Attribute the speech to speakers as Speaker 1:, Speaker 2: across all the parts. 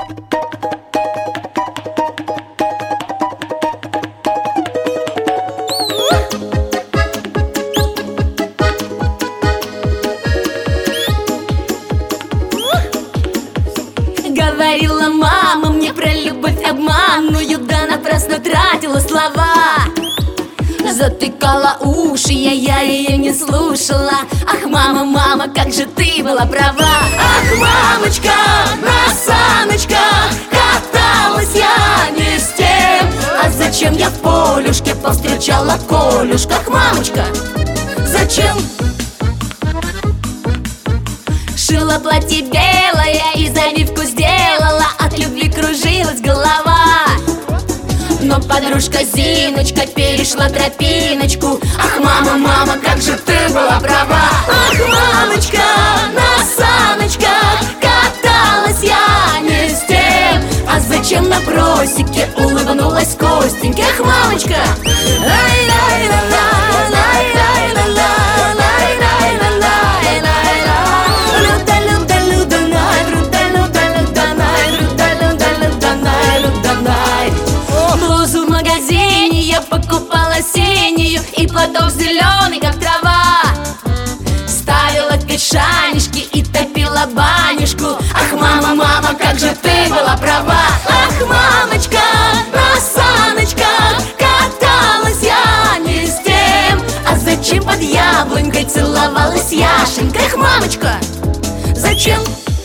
Speaker 1: Говорила мама мне про любовь обманную, да напрасно тратила слова. Затыкала уши, я ее не слушала. Ах, мама, мама, как же ты была права. Ах, мамочка, на саночках каталась я не с тем. А зачем я в полюшке повстречала Колюшка? Ах, мамочка, зачем? Шила платье белое и завивку сделала, от любви кружилась голова. Но подружка Зиночка перешла тропиночку. Ах, мама, мама, как же ты была права. Ах, мамочка, на саночках каталась я не с тем. А зачем на просеке улыбнулась Костеньке? Ах, мамочка, блузу в магазине я покупала синюю и платок зеленый, как трава. Ставила в шанишки и топила банюшку. Ах, мама, мама, как же ты была права. Ах, мамочка, на саночках каталась я не с тем. А зачем под яблонькой целовалась Яшенька? Ах, мамочка, зачем?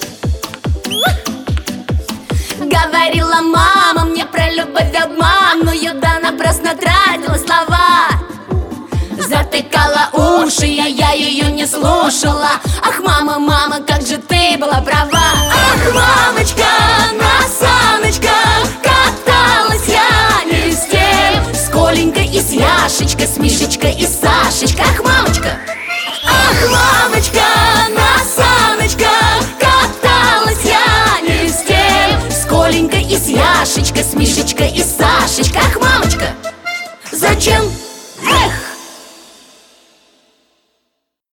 Speaker 1: Говорила мама мне про любовь обманную, да напрасно тратила слова. Затыкала уши, я ее не слушала. Ах, мама, мама, как же ты была права. Ах, мамочка, на саночках каталась я не с тем. С Коленькой и с Яшечкой, с Мишечкой и Сашечкой. Ах, мамочка, ах, мамочка, на саночках каталась я не с тем. С Коленькой и с Яшечкой, с Мишечкой и Сашечкой. Ах,